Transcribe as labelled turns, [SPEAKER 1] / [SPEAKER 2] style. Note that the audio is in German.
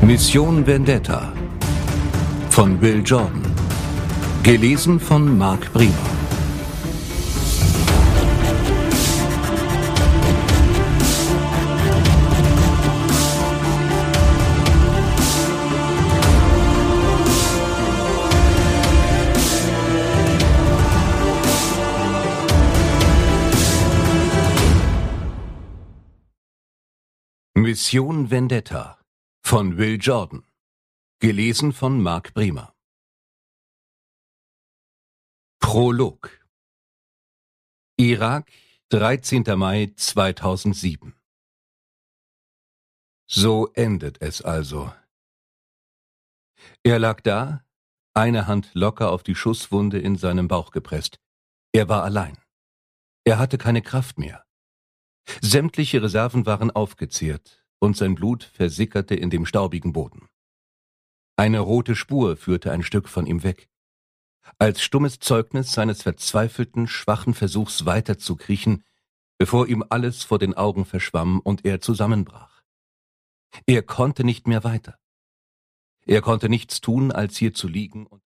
[SPEAKER 1] Mission Vendetta von Will Jordan. Gelesen von Mark Briemer. Mission Vendetta von Will Jordan. Gelesen von Mark Briemer. Prolog. Irak, 13. Mai 2007. So endet es also. Er lag da, eine Hand locker auf die Schusswunde in seinem Bauch gepresst. Er war allein. Er hatte keine Kraft mehr. Sämtliche Reserven waren aufgezehrt und sein Blut versickerte in dem staubigen Boden. Eine rote Spur führte ein Stück von ihm weg. Als stummes Zeugnis seines verzweifelten, schwachen Versuchs weiterzukriechen, bevor ihm alles vor den Augen verschwamm und er zusammenbrach. Er konnte nicht mehr weiter. Er konnte nichts tun, als hier zu liegen und